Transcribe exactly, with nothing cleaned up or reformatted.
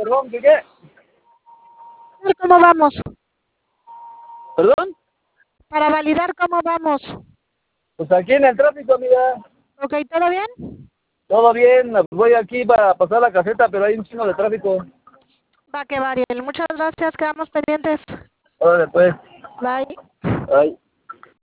perdón, ¿qué qué? ¿Cómo vamos? ¿Perdón? Para validar cómo vamos. Pues aquí en el tráfico, amiga. Ok, ¿todo bien? Todo bien, voy aquí para pasar la caseta, pero hay un chingo de tráfico. Va que va, Ariel. Muchas gracias, quedamos pendientes. Órale, pues. Bye. Ay.